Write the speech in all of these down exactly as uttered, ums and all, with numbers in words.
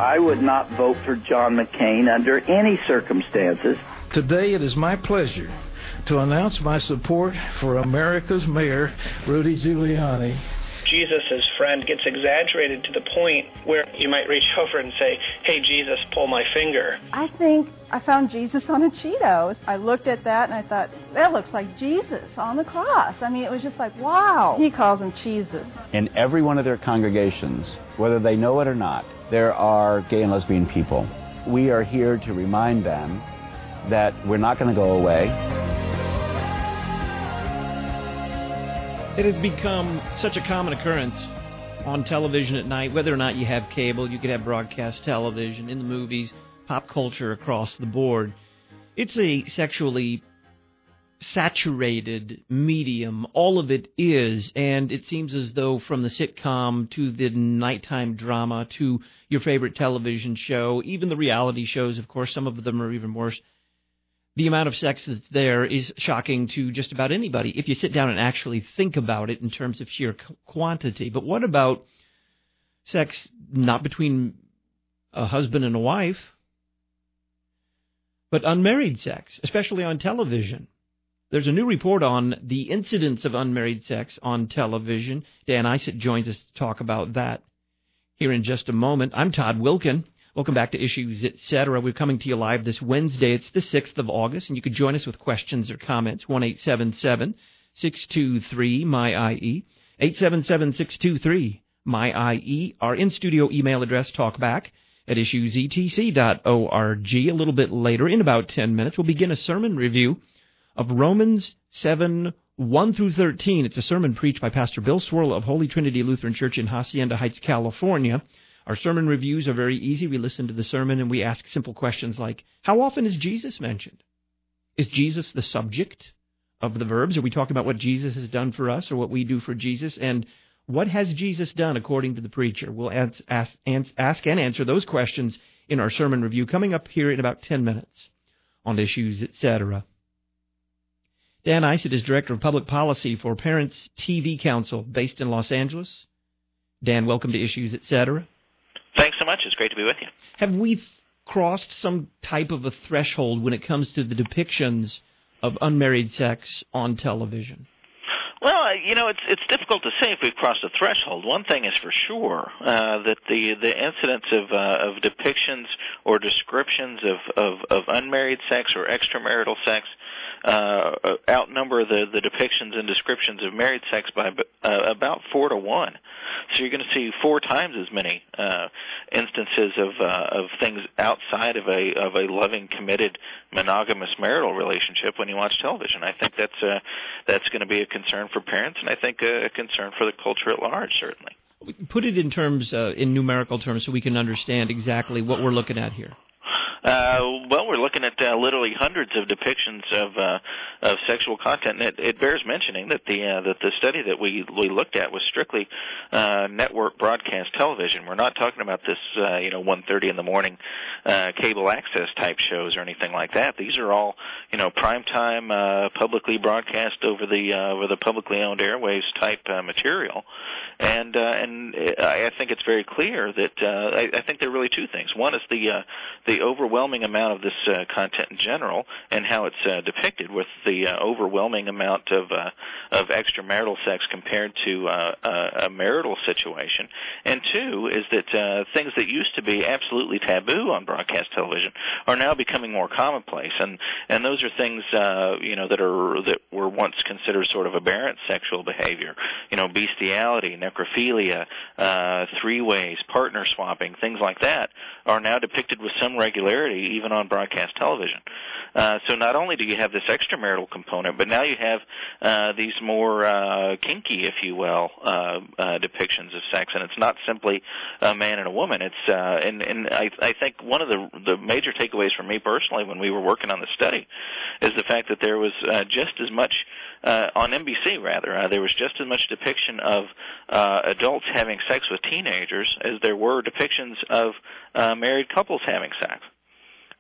I would not vote for John McCain under any circumstances. Today it is my pleasure to announce my support for America's Mayor, Rudy Giuliani. Jesus' friend gets exaggerated to the point where you might reach over and say, hey, Jesus, pull my finger. I think I found Jesus on a Cheetos. I looked at that and I thought, that looks like Jesus on the cross. I mean, it was just like, wow. He calls him Jesus. In every one of their congregations, whether they know it or not, there are gay and lesbian people. We are here to remind them that we're not going to go away. It has become such a common occurrence on television at night, whether or not you have cable, you could have broadcast television, in the movies, pop culture across the board. It's a sexually saturated medium. All of it is, and it seems as though from the sitcom to the nighttime drama to your favorite television show, even the reality shows, of course, some of them are even worse. The amount of sex that's there is shocking to just about anybody if you sit down and actually think about it in terms of sheer quantity. But what about sex not between a husband and a wife, but unmarried sex, especially on television? There's a new report on the incidence of unmarried sex on television. Dan Isett joins us to talk about that here in just a moment. I'm Todd Wilkin. Welcome back to Issues, et cetera. We're coming to you live this Wednesday. It's the sixth of August, and you can join us with questions or comments. one eight seven seven, six two three, M Y I E. eight seven seven, six two three, M Y I E. Our in-studio email address, talkback at issues e t c dot org. A little bit later, in about ten minutes, we'll begin a sermon review of Romans seven, one through thirteen. It's a sermon preached by Pastor Bill Swirl of Holy Trinity Lutheran Church in Hacienda Heights, California. Our sermon reviews are very easy. We listen to the sermon and we ask simple questions like, how often is Jesus mentioned? Is Jesus the subject of the verbs? Are we talking about what Jesus has done for us or what we do for Jesus? And what has Jesus done according to the preacher? We'll ask, ask, ask and answer those questions in our sermon review coming up here in about ten minutes on Issues, et cetera. Dan Isett is Director of Public Policy for Parents T V Council based in Los Angeles. Dan, welcome to Issues, et cetera. Thanks so much. It's great to be with you. Have we th- crossed some type of a threshold when it comes to the depictions of unmarried sex on television? Well, you know, it's it's difficult to say if we've crossed a threshold. One thing is for sure, uh, that the the incidence of uh, of depictions or descriptions of, of, of unmarried sex or extramarital sex uh, outnumber the, the depictions and descriptions of married sex by uh, about four to one. So you're going to see four times as many uh, instances of uh, of things outside of a of a loving, committed, monogamous marital relationship when you watch television. I think that's uh, that's going to be a concern for parents, and I think a concern for the culture at large, certainly. Put it in terms, uh, in numerical terms, so we can understand exactly what we're looking at here. Uh, well, we're looking at uh, literally hundreds of depictions of uh, of sexual content, and it, it bears mentioning that the uh, that the study that we we looked at was strictly uh, network broadcast television. We're not talking about this, uh, you know, one thirty in the morning uh, cable access type shows or anything like that. These are all, you know, primetime, uh, publicly broadcast over the uh, over the publicly owned airwaves type uh, material, and uh, and I think it's very clear that uh, I, I think there are really two things. One is the uh, the overwhelming amount of this uh, content in general and how it's uh, depicted, with the uh, overwhelming amount of uh, of extramarital sex compared to uh, a marital situation. And two is that uh, things that used to be absolutely taboo on broadcast television are now becoming more commonplace, and and those are things uh, you know that are that were once considered sort of aberrant sexual behavior. You know, bestiality, necrophilia, uh, three-ways, partner swapping, things like that are now depicted with some regularity, even on broadcast television. Uh, so not only do you have this extramarital component, but now you have uh, these more uh, kinky, if you will, uh, uh, depictions of sex, and it's not simply a man and a woman. It's uh, and, and I, I think one of the, the major takeaways for me personally when we were working on the study is the fact that there was uh, just as much uh, on N B C rather uh, there was just as much depiction of uh, adults having sex with teenagers as there were depictions of uh, married couples having sex.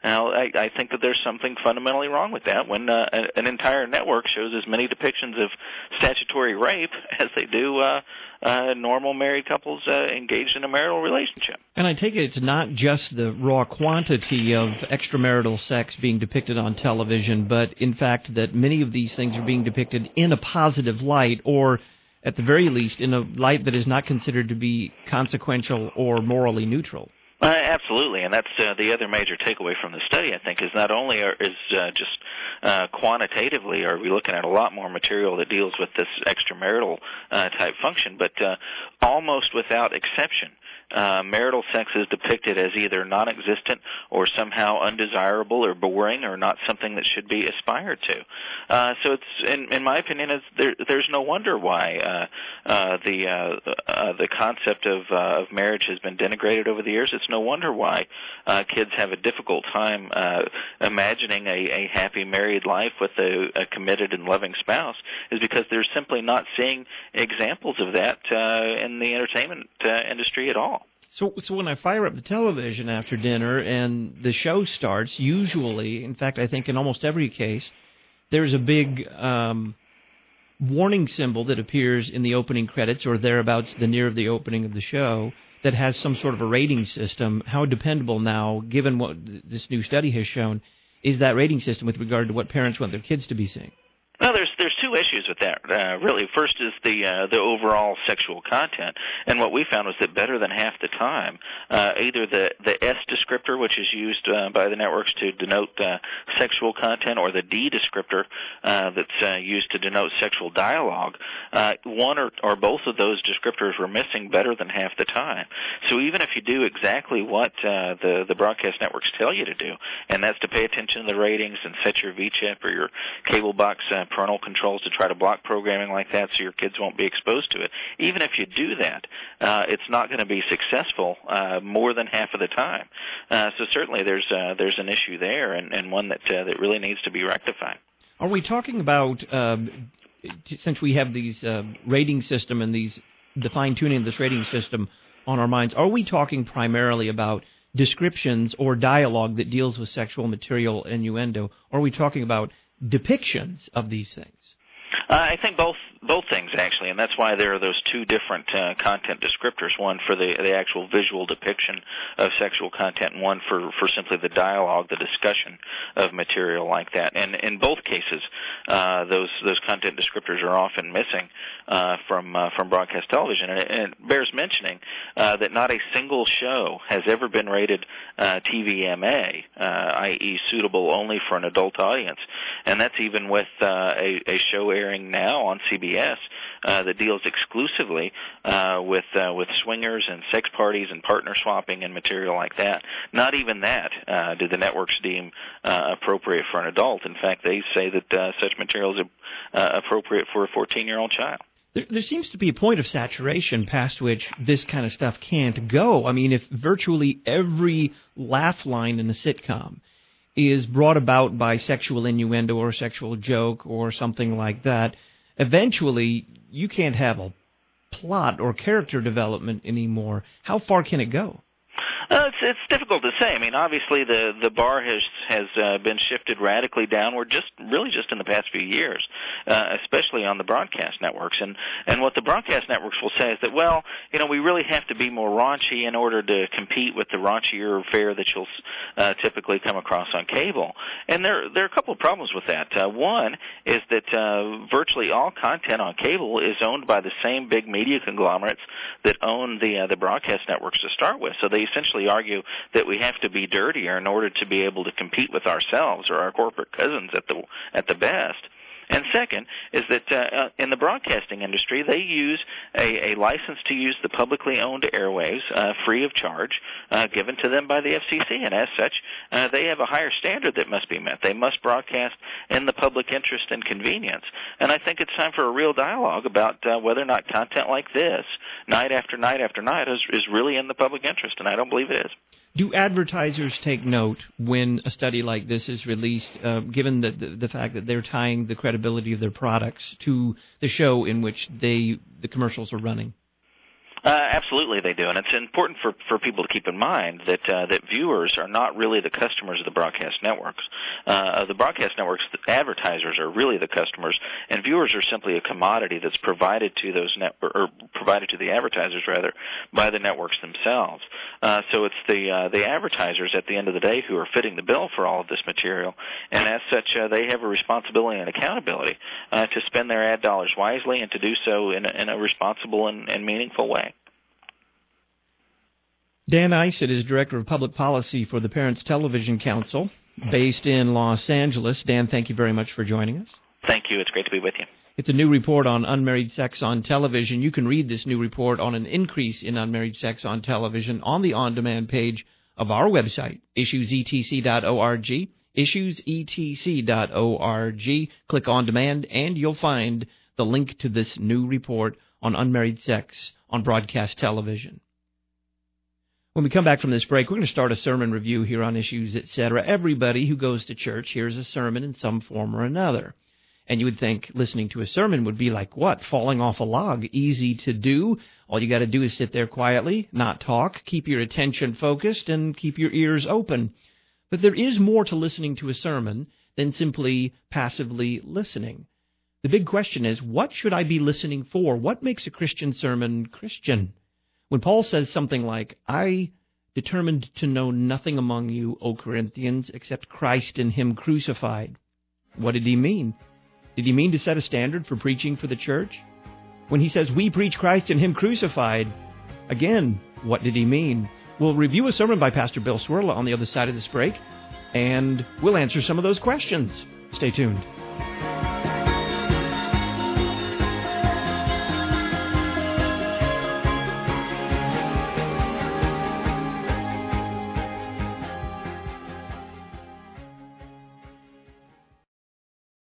Now, I, I think that there's something fundamentally wrong with that when uh, an entire network shows as many depictions of statutory rape as they do uh, uh, normal married couples uh, engaged in a marital relationship. And I take it it's not just the raw quantity of extramarital sex being depicted on television, but in fact that many of these things are being depicted in a positive light, or at the very least in a light that is not considered to be consequential or morally neutral. Uh, absolutely, and that's uh, the other major takeaway from the study, I think, is not only are, is uh, just uh, quantitatively are we looking at a lot more material that deals with this extramarital uh, type function, but uh, almost without exception, Uh, marital sex is depicted as either non-existent or somehow undesirable or boring or not something that should be aspired to. Uh, so it's, in, in my opinion, it's, there, there's no wonder why uh, uh, the uh, uh, the concept of, uh, of marriage has been denigrated over the years. It's no wonder why uh, kids have a difficult time uh, imagining a, a happy married life with a, a committed and loving spouse, is because they're simply not seeing examples of that uh, in the entertainment uh, industry at all. So so when I fire up the television after dinner and the show starts, usually, in fact, I think in almost every case, there's a big um, warning symbol that appears in the opening credits or thereabouts, the near of the opening of the show, that has some sort of a rating system. How dependable now, given what this new study has shown, is that rating system with regard to what parents want their kids to be seeing? Well, there's there's two issues with that, uh, really. First is the uh, the overall sexual content, and what we found was that better than half the time, uh, either the, the S descriptor, which is used uh, by the networks to denote uh, sexual content, or the D descriptor uh, that's uh, used to denote sexual dialogue, uh, one or, or both of those descriptors were missing better than half the time. So even if you do exactly what uh, the, the broadcast networks tell you to do, and that's to pay attention to the ratings and set your V chip or your cable box uh, parental controls to try to block programming like that so your kids won't be exposed to it. Even if you do that, uh, it's not going to be successful uh, more than half of the time. Uh, so certainly there's uh, there's an issue there, and, and one that uh, that really needs to be rectified. Are we talking about, um, since we have these uh, rating system and these the fine-tuning of this rating system on our minds, are we talking primarily about descriptions or dialogue that deals with sexual material innuendo, or are we talking about depictions of these things? Uh, I think both both things, actually, and that's why there are those two different uh, content descriptors, one for the, the actual visual depiction of sexual content and one for, for simply the dialogue, the discussion of material like that. And in both cases, uh, those those content descriptors are often missing uh, from uh, from broadcast television. And it, and it bears mentioning uh, that not a single show has ever been rated uh, T V M A, uh, that is suitable only for an adult audience. And that's even with uh, a, a show airing now on C B S uh, that deals exclusively uh, with uh, with swingers and sex parties and partner swapping and material like that. Not even that uh, did the networks deem uh, appropriate for an adult. In fact, they say that uh, such material is uh, appropriate for a fourteen-year-old child. There, there seems to be a point of saturation past which this kind of stuff can't go. I mean, if virtually every laugh line in a sitcom is brought about by sexual innuendo or sexual joke or something like that, eventually you can't have a plot or character development anymore. How far can it go? Uh, it's, it's difficult to say. I mean, obviously the, the bar has has uh, been shifted radically downward just really just in the past few years, uh, especially on the broadcast networks. And, and what the broadcast networks will say is that, well, you know, we really have to be more raunchy in order to compete with the raunchier fare that you'll uh, typically come across on cable. And there, there are a couple of problems with that. Uh, one is that uh, virtually all content on cable is owned by the same big media conglomerates that own the uh, the broadcast networks to start with. So they essentially argue that we have to be dirtier in order to be able to compete with ourselves or our corporate cousins at the at the best. And second is that uh, in the broadcasting industry, they use a, a license to use the publicly owned airwaves uh, free of charge uh, given to them by the F C C. And as such, uh, they have a higher standard that must be met. They must broadcast in the public interest and convenience. And I think it's time for a real dialogue about uh, whether or not content like this, night after night after night, is, is really in the public interest. And I don't believe it is. Do advertisers take note when a study like this is released, uh, given the, the the fact that they're tying the credibility of their products to the show in which they the commercials are running? Uh, absolutely, they do, and it's important for, for people to keep in mind that uh, that viewers are not really the customers of the broadcast networks. Uh, the broadcast networks, the advertisers are really the customers, and viewers are simply a commodity that's provided to those net or provided to the advertisers rather by the networks themselves. Uh, so it's the uh, the advertisers at the end of the day who are fitting the bill for all of this material, and as such, uh, they have a responsibility and accountability uh, to spend their ad dollars wisely and to do so in a, in a responsible and, and meaningful way. Dan Isett is Director of Public Policy for the Parents Television Council, based in Los Angeles. Dan, thank you very much for joining us. Thank you. It's great to be with you. It's a new report on unmarried sex on television. You can read this new report on an increase in unmarried sex on television on the on-demand page of our website, issues e t c dot org, issues e t c dot org. Click on demand, and you'll find the link to this new report on unmarried sex on broadcast television. When we come back from this break, we're going to start a sermon review here on Issues, et cetera. Everybody who goes to church hears a sermon in some form or another. And you would think listening to a sermon would be like what? Falling off a log. Easy to do. All you got to do is sit there quietly, not talk, keep your attention focused, and keep your ears open. But there is more to listening to a sermon than simply passively listening. The big question is, what should I be listening for? What makes a Christian sermon Christian? When Paul says something like, I determined to know nothing among you, O Corinthians, except Christ and Him crucified, what did he mean? Did he mean to set a standard for preaching for the church? When he says, we preach Christ and Him crucified, again, what did he mean? We'll review a sermon by Pastor Bill Cwirla on the other side of this break, and we'll answer some of those questions. Stay tuned.